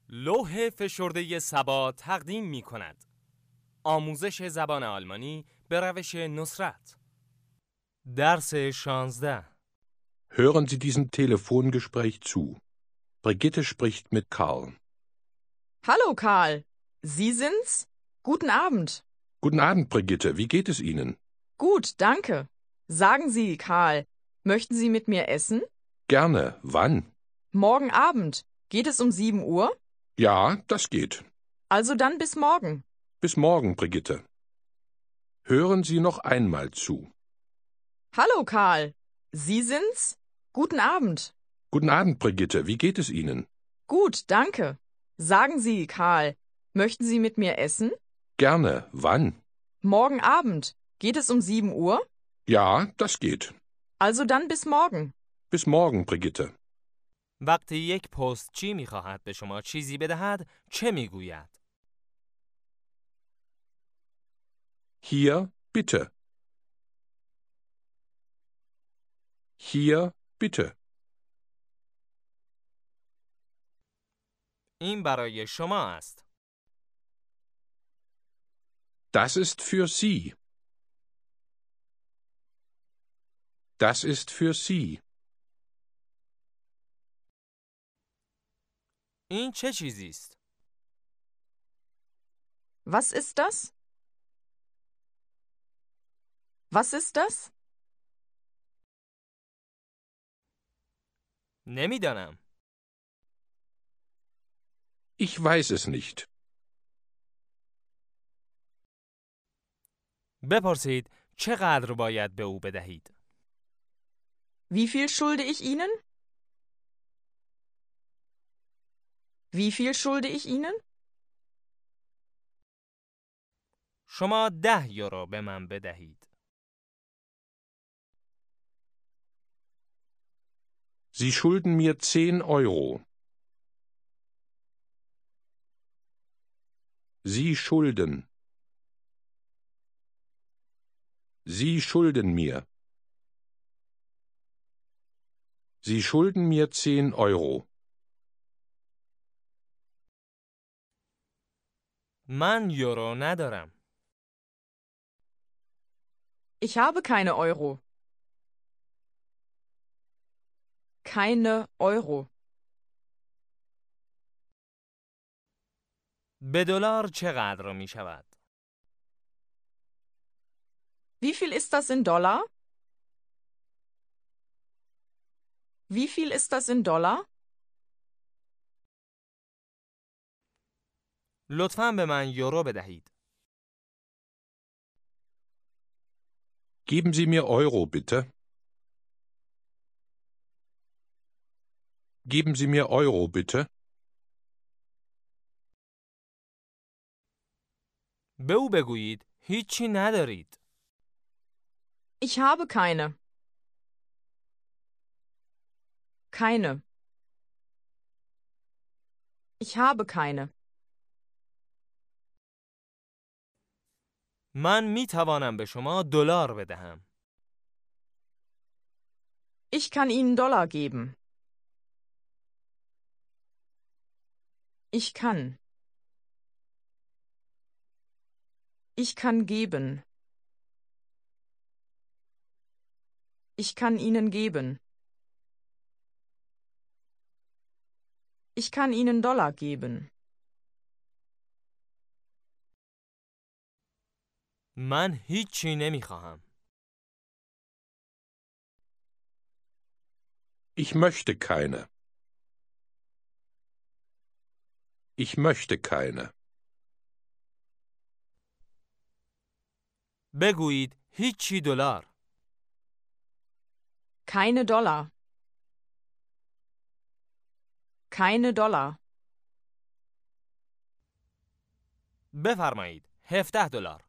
لوح فشرده سبا تقدیم می کند. آموزش زبان آلمانی به روش نصرت. درس 16. Hören Sie diesem Telefongespräch zu. Brigitte spricht mit Karl. Hallo Karl, Sie sind's? Guten Abend. Guten Abend, Brigitte. Wie geht es Ihnen? Gut, danke. Sagen Sie, Karl, möchten Sie mit mir essen? Gerne. Wann? Morgen Abend. Geht es um 7 Uhr? Ja, das geht. Also dann bis morgen. Bis morgen, Brigitte. Hören Sie noch einmal zu. Hallo Karl, Sie sind's? Guten Abend. Guten Abend, Brigitte. Wie geht es Ihnen? Gut, danke. Sagen Sie, Karl, möchten Sie mit mir essen? Gerne. Wann? Morgen Abend. Geht es um 7 Uhr? Ja, das geht. Also dann bis morgen. Bis morgen, Brigitte. وقتی یک پست چی می خواهد به شما چیزی بدهد چه می گوید؟ Hier, bitte. Hier, bitte. این برای شما است. Das ist für Sie. Das ist für Sie. این چه چیزی است؟ Was ist das? Was ist das? نمیدانم. Ich weiß es nicht. بپرسید چقدر باید به او بدهید؟ Wie viel schulde ich Ihnen? Wie viel schulde ich Ihnen? شما 10 یورو به من بدهید. Sie schulden mir 10 Euro. Sie schulden. Sie schulden mir. Sie schulden mir 10 Euro. من یورو ندارم. Ich habe keine Euro. Keine Euro. به دلار چقدر می شود؟ Wie viel ist das in Dollar? Wie viel ist das in Dollar? لطفاً به من یورو بدهید. Geben Sie mir Euro, bitte. Geben Sie mir Euro, bitte. به او بگویید هیچی ندارید. Ich habe keine. Keine. Ich habe keine. من می توانم به شما دلار بدهم. Ich kann Ihnen Dollar geben. Ich kann. Ich kann geben. Ich kann Ihnen geben. Ich kann Ihnen Dollar geben. من هیچی نمی خواهم. Ich möchte keine. Ich möchte keine. بگویید هیچی دلار. Keine Dollar. Keine Dollar. بفرمایید 17 دلار.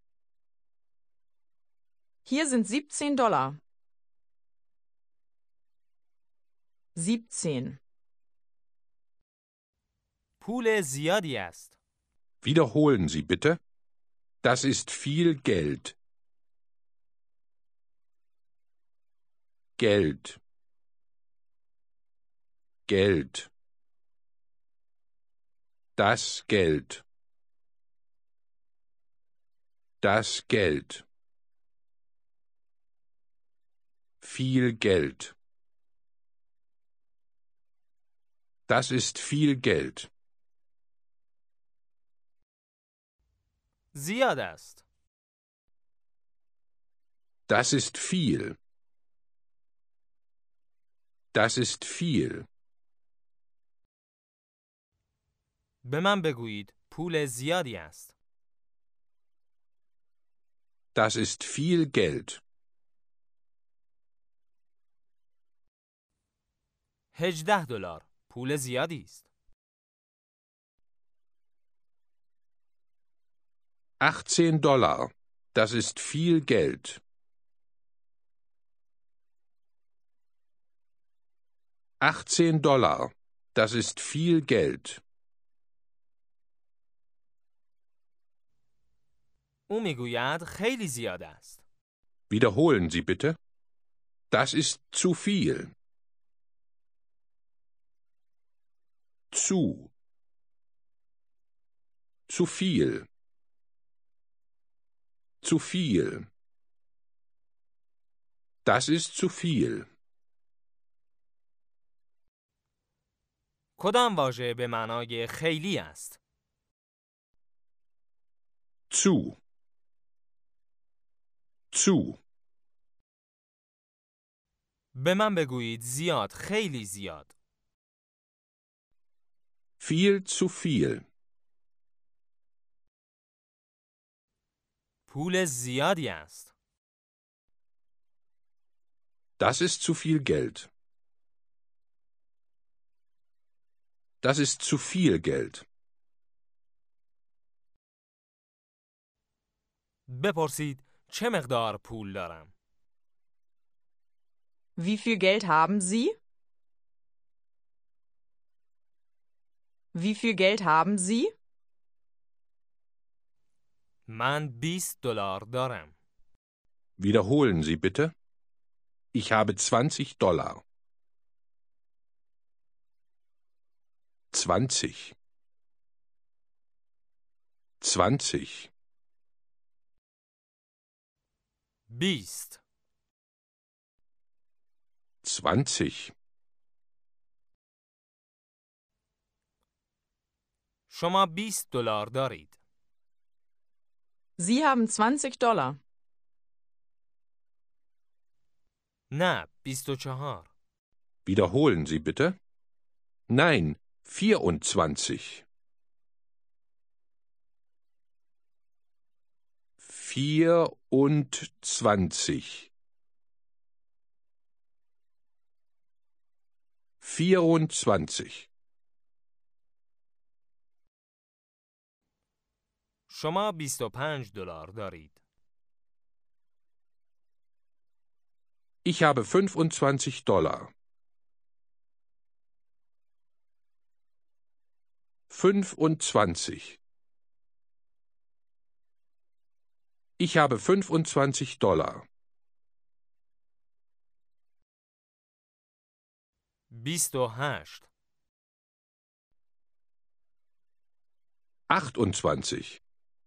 Hier sind 17 Dollar. 17. پول زیادی است. Wiederholen Sie bitte. Das ist viel Geld. Geld. Geld. Das Geld. Das Geld. Viel Geld. Das ist viel Geld. زیاد است. Das ist viel. Das ist viel. به من بگویید پول زیادی است. Das ist viel Geld. 18 دلار. پول زیادی است. 18 Dollar. Das ist viel Geld. 18 Dollar. Das ist viel Geld. او میگوید خیلی زیاد است. Wiederholen Sie bitte. Das ist zu viel. Zu. Zu viel. Zu viel. Das ist zu viel. کدام واژه به معنای خیلی است؟ Zu. Zu. به من بگویید زیاد، خیلی زیاد. Viel zu viel. پول زیادی است. Das ist zu viel Geld. Das ist zu viel Geld. بپرسید چه مقدار پول دارم؟ Wie viel Geld haben Sie? Wie viel Geld haben Sie? من 20 دلار دارم. Wiederholen Sie bitte. Ich habe 20 Dollar. 20. 20. 20. 20. شما 20 دلار دارید. Sie haben 20 Dollar. نه، 24. Wiederholen Sie bitte. Nein, 24. 24. 24. شما 25 دلار دارید. Ich habe 25 Dollar. 25. Ich habe 25 Dollar. 28. 28.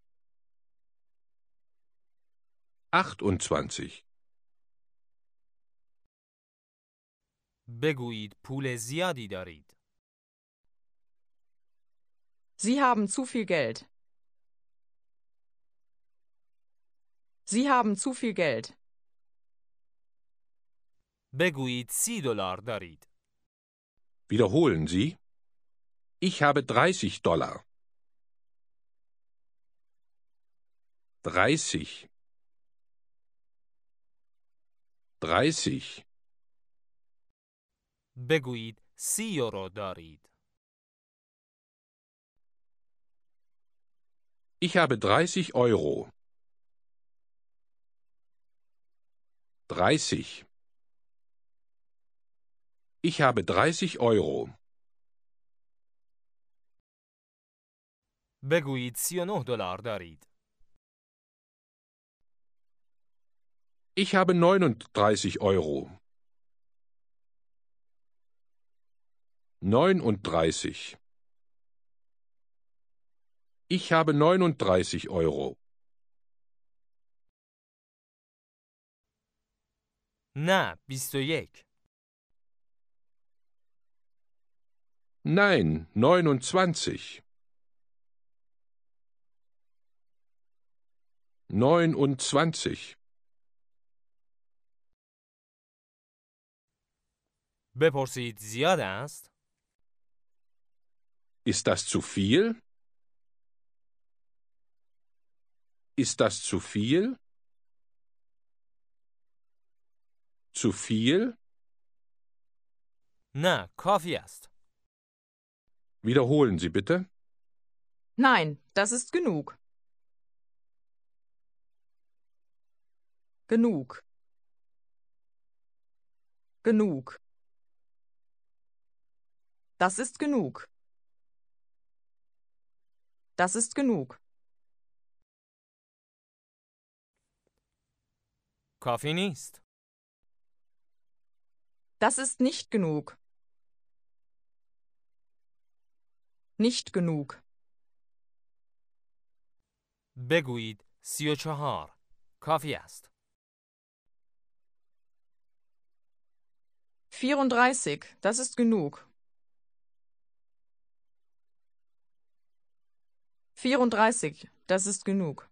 28. بگویید پول زیادی دارید. Sie haben zu viel Geld. Sie haben zu viel Geld. بگویید 30 دلار دارید. Wiederholen Sie. Ich habe 30 Dollar. 30. 30. بگویید 30 یورو دارید. Ich habe 30 Euro. 30. Ich habe 30 Euro. بگویید 39 دلار دارید. Ich habe 39 Euro. 39. Ich habe 39 Euro. نه 21. Nein, 29. 29. بپرسید زیاد است؟ Ist das zu viel? Ist das zu viel? Zu viel? نه کافی است. Wiederholen Sie bitte. Nein, das ist genug. Genug. Genug. Das ist genug. Das ist genug. کافی نیست. Das ist nicht genug. Nicht genug. بگویید 34. کافی است. 34, das ist genug. 34, das ist genug.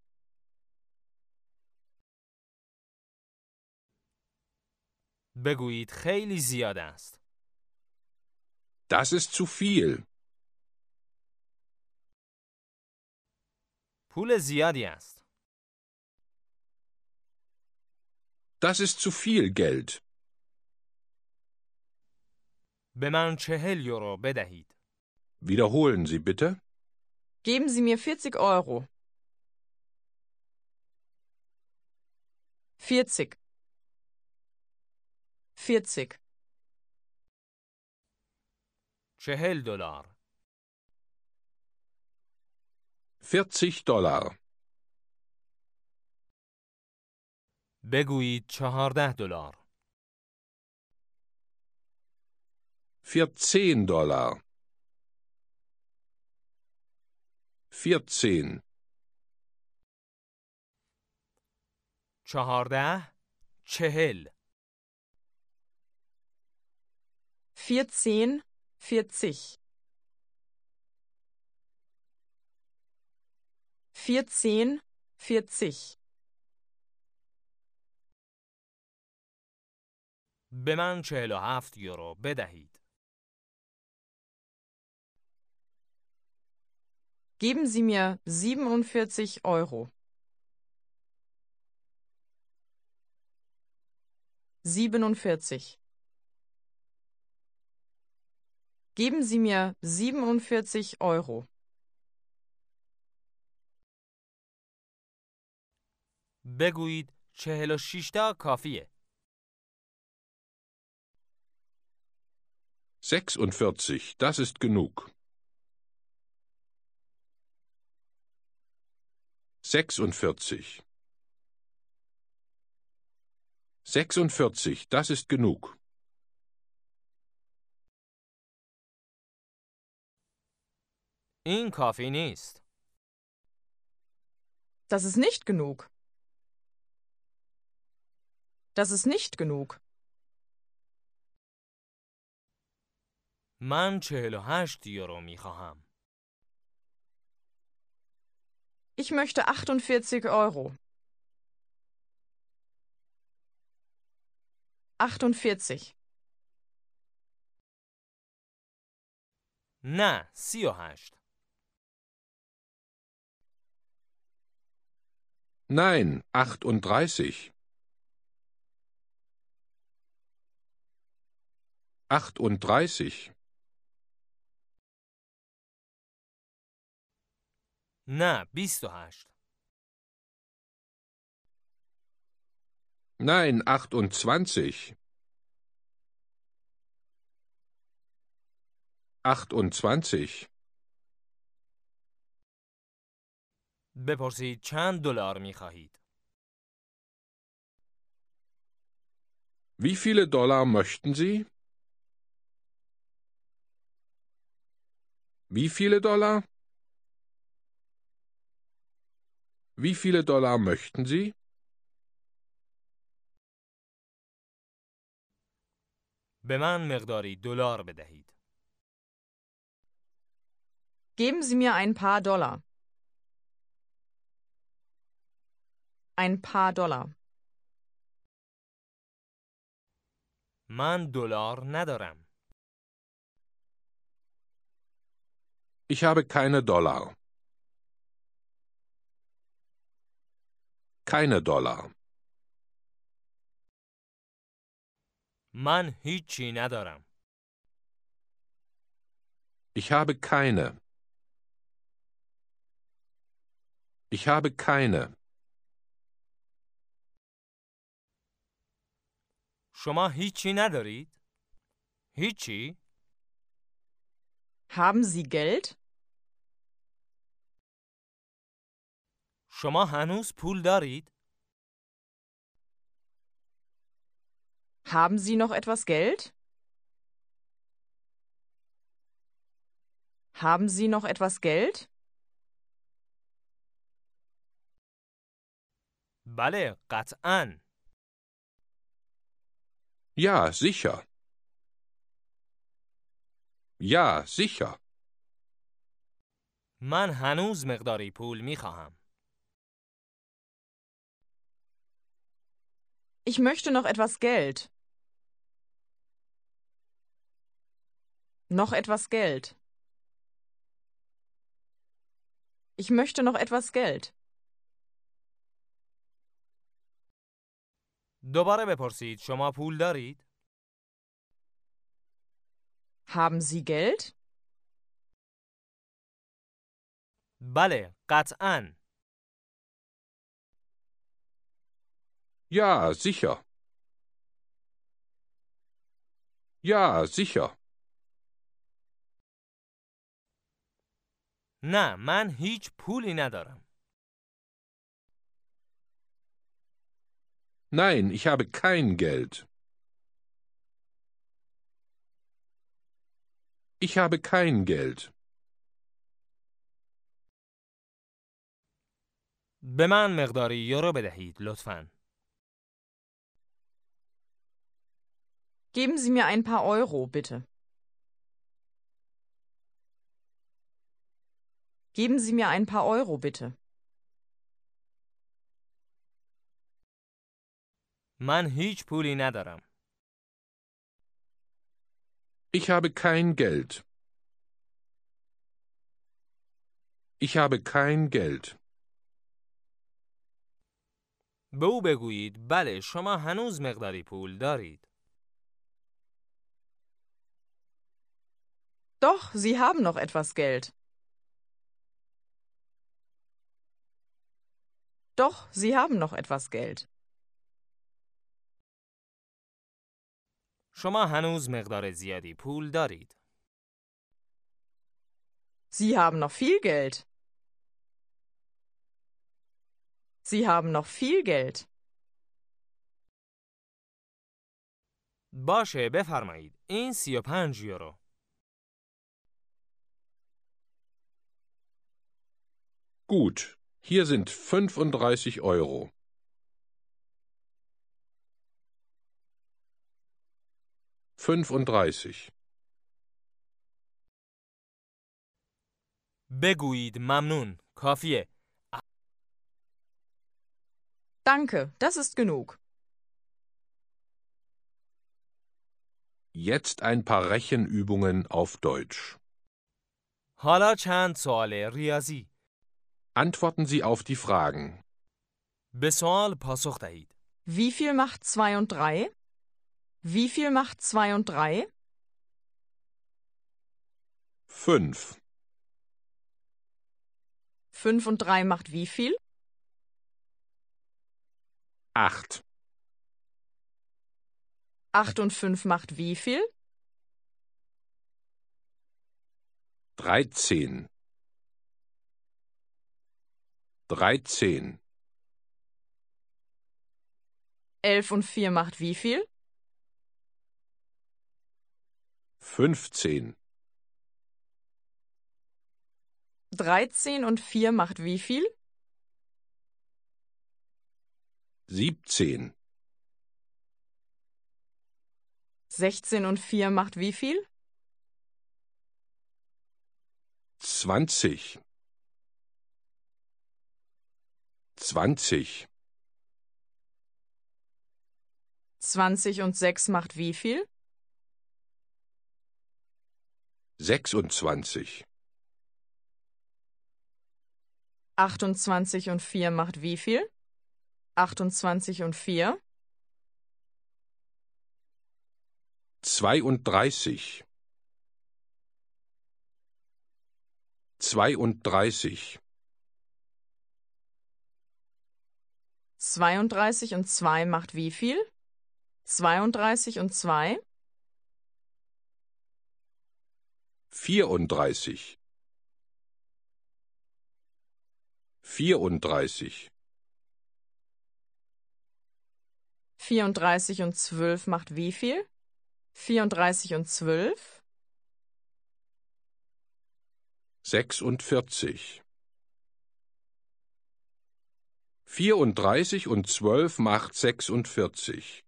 بگویید خیلی زیاد است. Das ist zu viel. پول زیادی است. Das ist zu viel Geld. به من 40 یورو بدهید. Wiederholen Sie bitte. Geben Sie mir 40 Euro. 40. 40. 40 دلار. 40 Dollar. بگویید 14 دلار. 14 Dollar. 14. 14 40. 14, 40. 14, 40. به من 47 یورو بدهید. Geben Sie mir 47 Euro. 47. Geben Sie mir 47 Euro. بگویید 46 تا کافیه. 46, das ist genug. 46. 46, das ist genug. این کافی نیست. Das ist nicht genug. Das ist nicht genug. من 48 یورو می خواهم. Ich möchte 48 Euro. 48. نه 38. Nein, 38. 38. نه 28. Nein, 28. 28. بپرسید چند دلار می خواهید. Wie viele Dollar möchten Sie? Wie viele Dollar? Wie viele Dollar möchten Sie? به من مقداری دلار بدهید. Geben Sie mir ein paar Dollar. Ein paar Dollar. من دلار ندارم. Ich habe keine Dollar. Keine Dollar. من هیچی ندارم. Ich habe keine. Ich habe keine. شما هیچی ندارید؟ هیچی؟ Haben Sie Geld? شما هنوز پول دارید؟ Haben Sie noch etwas Geld? Haben Sie noch etwas Geld? بله، قطعاً. Ja, sicher. Ja, sicher. من هنوز مقداری پول می خواهم. Ich möchte noch etwas Geld. Noch etwas Geld. Ich möchte noch etwas Geld. دوباره بپرسید شما پول دارید؟ Haben Sie Geld? بله، قطعاً. Ja, sicher. Ja, sicher. نه، من هیچ پولی ندارم. Nein, ich habe kein Geld. Ich habe kein Geld. به من مقداری یورو بدهید، لطفاً. Geben Sie mir ein paar Euro, bitte. Geben Sie mir ein paar Euro, bitte. من هیچ پولی ندارم. Ich habe kein Geld. Ich habe kein Geld. به او بگویید بله، شما هنوز مقداری پول دارید. Doch, Sie haben noch etwas Geld. Doch, Sie haben noch etwas Geld. شما هنوز مقدار زیادی پول دارید. Sie haben noch viel Geld. Sie haben noch viel Geld. باشه، بفرمایید. این 35 یورو. Gut, hier sind 35 Euro. Fünfunddreißig. بگویید ممنون. کافیه. Danke, das ist genug. Jetzt ein paar Rechenübungen auf Deutsch. حالا چند سوال ریاضی. Antworten Sie auf die Fragen. به سوال پاسخ دهید. Wie viel macht 2 und 3? Wie viel macht 2 und 3? 5. 5 und 3 macht wie viel? 8. 8 und 5 macht wie viel? 13. 13. 11 und 4 macht wie viel? 15. 13 und 4 macht wie viel? 17. 16 und 4 macht wie viel? 20. 20. 20 und 6 macht wie viel? 26. 28 und 4 macht wie viel? 28 und 4? 32. 32. 32 und 2 macht wie viel? 32 und 2? 34. 34. 34 und 12 macht wie viel? 34 und 12? 46. 34 und 12 macht 46.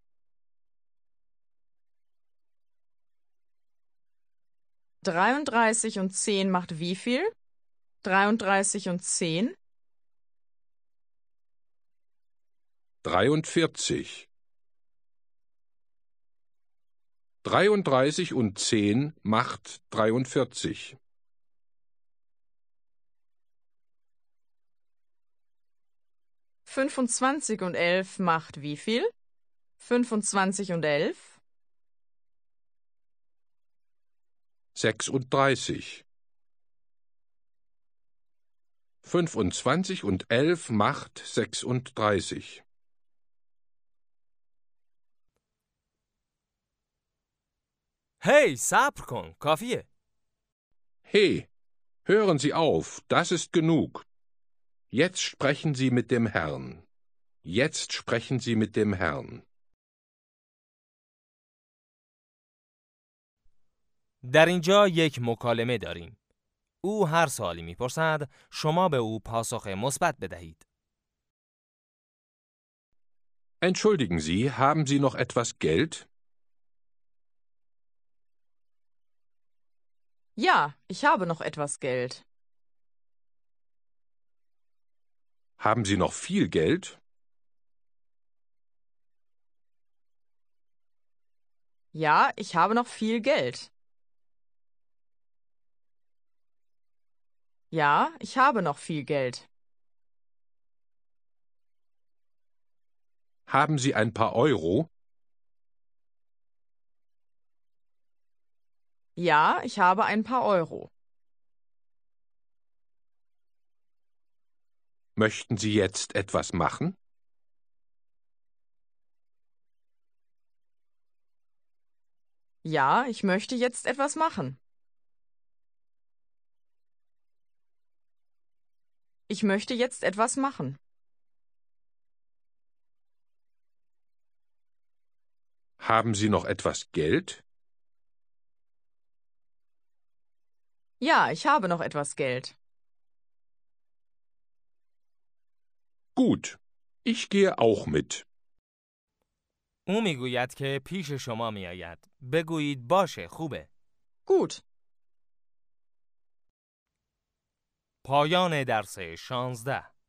33 und 10 macht wie viel? 33 und 10? 43. 33 und 10 macht 43. 25 und 11 macht wie viel? 25 und 11? 36. 25 und 11 macht 36. هی صبر کن کافیه. He, hören Sie auf, das ist genug. Jetzt sprechen Sie mit dem Herrn. Jetzt sprechen Sie mit dem Herrn. در اینجا یک مکالمه داریم. او هر سوالی میپرسد، شما به او پاسخ مثبت بدهید. Entschuldigen Sie, haben Sie noch etwas Geld? Ja, ich habe noch etwas Geld. Haben Sie noch viel Geld? Ja, ich habe noch viel Geld. Ja, ich habe noch viel Geld. Haben Sie ein paar Euro? Ja, ich habe ein paar Euro. Möchten Sie jetzt etwas machen? Ja, ich möchte jetzt etwas machen. Ich möchte jetzt etwas machen. Haben Sie noch etwas Geld? Ja, ich habe noch etwas Geld. Gut, ich gehe auch mit. او میگوید که پیش شما میآید. بگویید باشه خوبه. Gut. پایان درس 16